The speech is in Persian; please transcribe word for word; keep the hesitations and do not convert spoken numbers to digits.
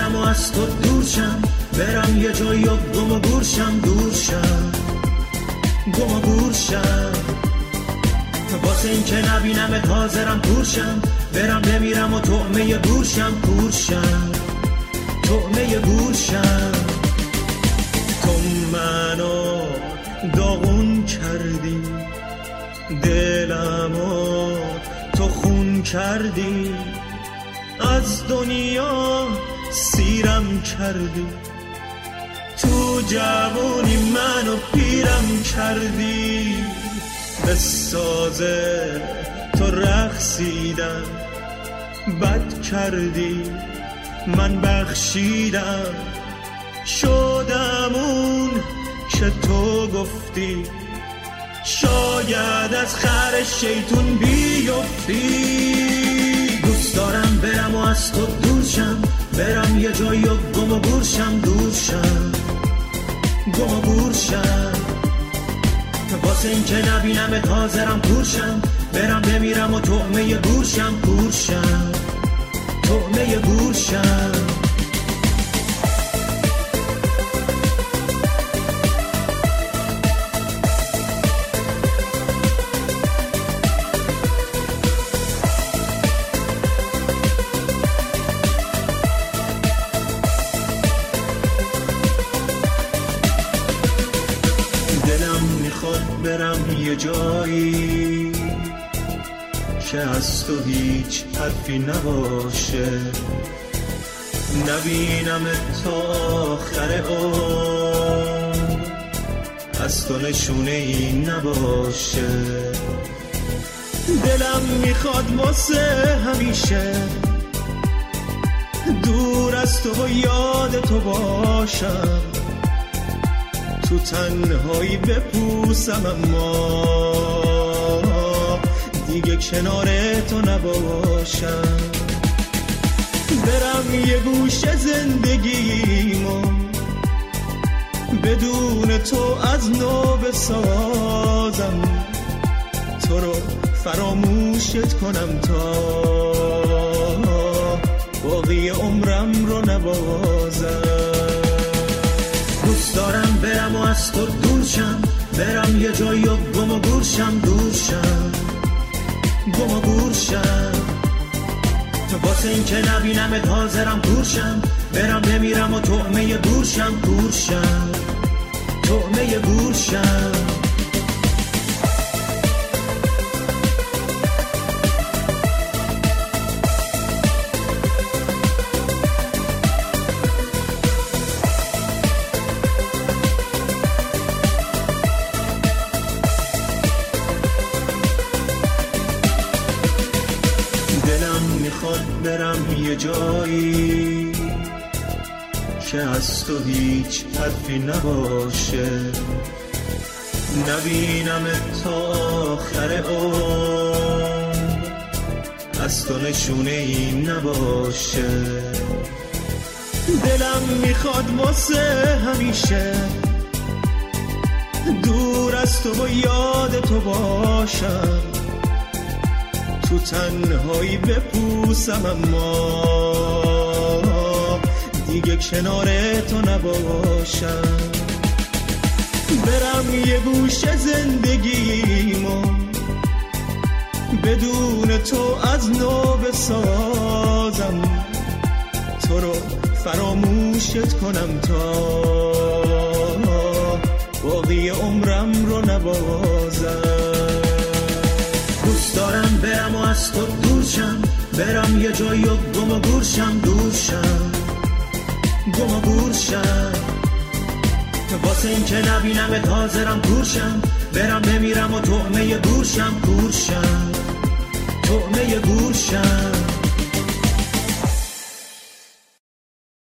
برم و از تو دورشم، برم یه جایی و گم و گورشم، دورشم گم و گورشم. واسه این که نبینمت حاضرم کورشم، برم بمیرم و طعمه گورشم، کورشم طعمه گورشم. تو منو داغون کردی، دلمو تو خون کردی، از دنیا سیرم کردی، تو جوانی منو پیرم کردی. به سازه تو رقصیدم، بد کردی من بخشیدم، شدم اون که تو گفتی، شاید از خر شیطون بیفتی. دوست دارم برم و از تو دورشم، برم یه جایی و گم و گورشم، دورشم گم و گورشم. واسه این که نبینمت حاضرم کورشم، برم بمیرم و طعمه گورشم، کورشم طعمه گورشم. برم یه جایی که از تو هیچ حرفی نباشه، نبینم تا آخر عمر، از تو نشونه ای نباشه. دلم میخواد واسه همیشه دور از تو و یاد تو باشم، تو تنهایی بپوسم اما دیگه کنار تو نباشم. برم یه گوشه زندگیمو بدون تو از نو بسازم، تو رو فراموشت کنم تا باقی عمرم رو نبازم. دوست دارم برم و از تو دورشم، برم یه جایی و گم و گورشم، دورشم گم و گورشم. واسه این که نبینمت حاضرم کورشم، برم بمیرم و طعمه گورشم، کورشم طعمه گورشم. برم یه جایی که از تو هیچ حرفی نباشه، نبینم تا آخر عمر، از تو نشونه ای نباشه. دلم میخواد واسه همیشه دور از تو و یاد تو باشم، تو تنهایی بپوسم اما دیگه کنار تو نباشم. برم یه گوشه زندگیمو بدون تو از نو بسازم، تو رو فراموشت کنم تا باقی عمرم رو نبازم. دوست دارم برم و از تو دورشم، برم یه جایی و گم و گورشم، دورشم گم و گورشم. واسه این که نبینمت حاضرم کورشم، برم بمیرم و طعمه گورشم، کورشم طعمه گورشم.